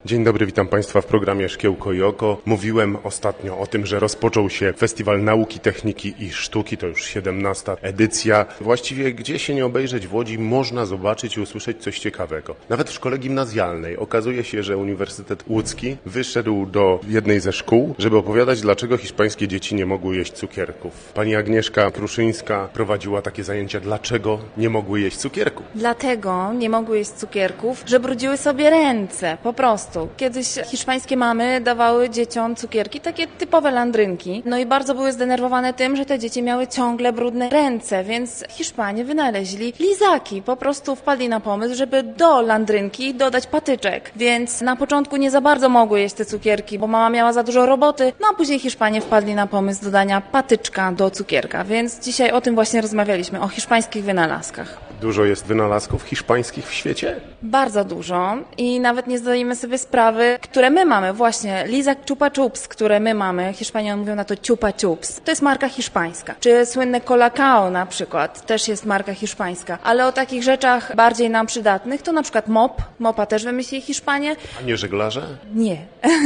Dzień dobry, witam Państwa w programie Szkiełko i Oko. Mówiłem ostatnio o tym, że rozpoczął się Festiwal Nauki, Techniki i Sztuki, to już 17. edycja. Właściwie gdzie się nie obejrzeć w Łodzi, można zobaczyć i usłyszeć coś ciekawego. Nawet w szkole gimnazjalnej okazuje się, że Uniwersytet Łódzki wyszedł do jednej ze szkół, żeby opowiadać, dlaczego hiszpańskie dzieci nie mogły jeść cukierków. Pani Agnieszka Kruszyńska prowadziła takie zajęcia, dlaczego nie mogły jeść cukierków. Dlatego nie mogły jeść cukierków, że brudziły sobie ręce, po prostu. Kiedyś hiszpańskie mamy dawały dzieciom cukierki, takie typowe landrynki. No i bardzo były zdenerwowane tym, że te dzieci miały ciągle brudne ręce, więc Hiszpanie wynaleźli lizaki. Po prostu wpadli na pomysł, żeby do landrynki dodać patyczek. Więc na początku nie za bardzo mogły jeść te cukierki, bo mama miała za dużo roboty, no a później Hiszpanie wpadli na pomysł dodania patyczka do cukierka. Więc dzisiaj o tym właśnie rozmawialiśmy, o hiszpańskich wynalazkach. Dużo jest wynalazków hiszpańskich w świecie? Bardzo dużo i nawet nie zdajemy sobie sprawy, które my mamy. Właśnie lizak Chupa Chups, które my mamy. Hiszpanie mówią na to Chupa Chups. To jest marka hiszpańska. Czy słynne Colacao na przykład, też jest marka hiszpańska. Ale o takich rzeczach bardziej nam przydatnych to na przykład mop. Mopa też wymyślili Hiszpanie. A nie żeglarze? Nie.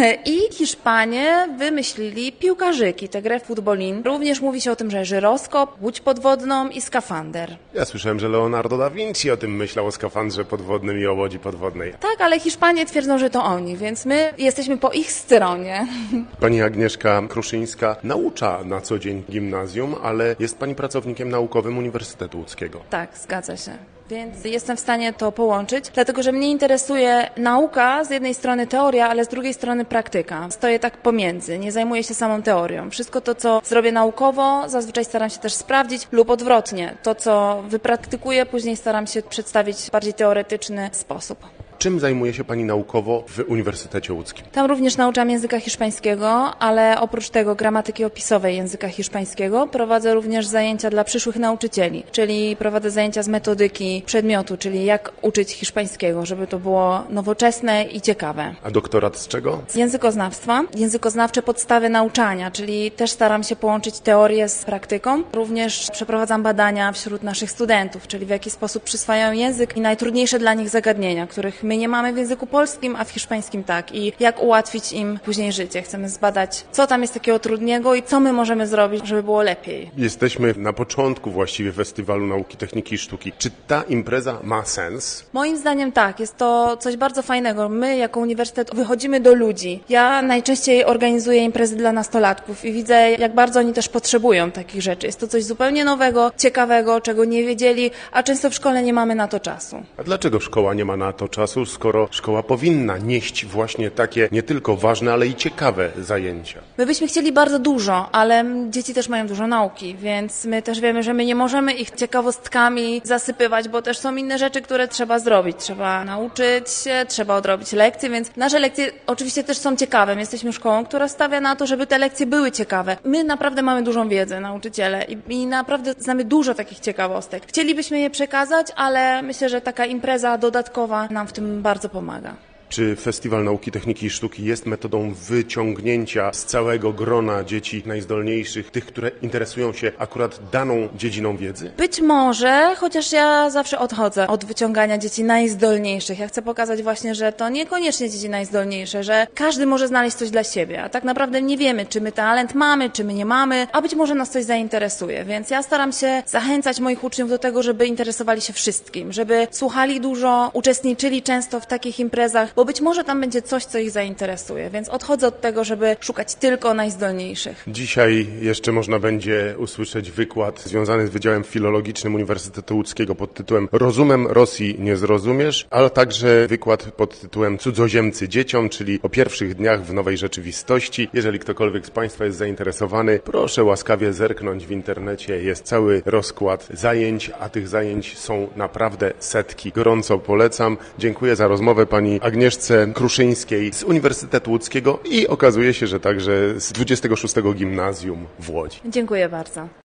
I Hiszpanie wymyślili piłkarzyki, tę grę futbolin. Również mówi się o tym, że żyroskop, łódź podwodną i skafander. Ja słyszałem, że Leonardo da Vinci o tym myślał, o skafandrze podwodnym i o łodzi podwodnej. Tak, ale Hiszpanie twierdzą, że to oni, więc my jesteśmy po ich stronie. Pani Agnieszka Kruszyńska naucza na co dzień gimnazjum, ale jest pani pracownikiem naukowym Uniwersytetu Łódzkiego. Tak, zgadza się. Więc jestem w stanie to połączyć, dlatego że mnie interesuje nauka, z jednej strony teoria, ale z drugiej strony praktyka. Stoję tak pomiędzy, nie zajmuję się samą teorią. Wszystko to, co zrobię naukowo, zazwyczaj staram się też sprawdzić lub odwrotnie. To, co wypraktykuję, później staram się przedstawić w bardziej teoretyczny sposób. Czym zajmuje się pani naukowo w Uniwersytecie Łódzkim? Tam również nauczam języka hiszpańskiego, ale oprócz tego gramatyki opisowej języka hiszpańskiego prowadzę również zajęcia dla przyszłych nauczycieli, czyli prowadzę zajęcia z metodyki przedmiotu, czyli jak uczyć hiszpańskiego, żeby to było nowoczesne i ciekawe. A doktorat z czego? Z językoznawstwa, językoznawcze podstawy nauczania, czyli też staram się połączyć teorię z praktyką. Również przeprowadzam badania wśród naszych studentów, czyli w jaki sposób przyswajają język i najtrudniejsze dla nich zagadnienia, których my nie mamy w języku polskim, a w hiszpańskim tak. I jak ułatwić im później życie. Chcemy zbadać, co tam jest takiego trudnego i co my możemy zrobić, żeby było lepiej. Jesteśmy na początku właściwie Festiwalu Nauki, Techniki i Sztuki. Czy ta impreza ma sens? Moim zdaniem tak. Jest to coś bardzo fajnego. My jako uniwersytet wychodzimy do ludzi. Ja najczęściej organizuję imprezy dla nastolatków i widzę, jak bardzo oni też potrzebują takich rzeczy. Jest to coś zupełnie nowego, ciekawego, czego nie wiedzieli, a często w szkole nie mamy na to czasu. A dlaczego szkoła nie ma na to czasu, skoro szkoła powinna nieść właśnie takie nie tylko ważne, ale i ciekawe zajęcia? My byśmy chcieli bardzo dużo, ale dzieci też mają dużo nauki, więc my też wiemy, że my nie możemy ich ciekawostkami zasypywać, bo też są inne rzeczy, które trzeba zrobić. Trzeba nauczyć się, trzeba odrobić lekcje, więc nasze lekcje oczywiście też są ciekawe. My jesteśmy szkołą, która stawia na to, żeby te lekcje były ciekawe. My naprawdę mamy dużą wiedzę, nauczyciele, i naprawdę znamy dużo takich ciekawostek. Chcielibyśmy je przekazać, ale myślę, że taka impreza dodatkowa nam w tym bardzo pomaga. Czy Festiwal Nauki, Techniki i Sztuki jest metodą wyciągnięcia z całego grona dzieci najzdolniejszych, tych, które interesują się akurat daną dziedziną wiedzy? Być może, chociaż ja zawsze odchodzę od wyciągania dzieci najzdolniejszych. Ja chcę pokazać właśnie, że to niekoniecznie dzieci najzdolniejsze, że każdy może znaleźć coś dla siebie, a tak naprawdę nie wiemy, czy my talent mamy, czy my nie mamy, a być może nas coś zainteresuje. Więc ja staram się zachęcać moich uczniów do tego, żeby interesowali się wszystkim, żeby słuchali dużo, uczestniczyli często w takich imprezach, bo być może tam będzie coś, co ich zainteresuje, więc odchodzę od tego, żeby szukać tylko najzdolniejszych. Dzisiaj jeszcze można będzie usłyszeć wykład związany z Wydziałem Filologicznym Uniwersytetu Łódzkiego pod tytułem Rozumem Rosji nie zrozumiesz, ale także wykład pod tytułem Cudzoziemcy dzieciom, czyli o pierwszych dniach w nowej rzeczywistości. Jeżeli ktokolwiek z Państwa jest zainteresowany, proszę łaskawie zerknąć w internecie. Jest cały rozkład zajęć, a tych zajęć są naprawdę setki. Gorąco polecam. Dziękuję za rozmowę pani Agnieszce Kruszyńskiej z Uniwersytetu Łódzkiego i okazuje się, że także z 26 Gimnazjum w Łodzi. Dziękuję bardzo.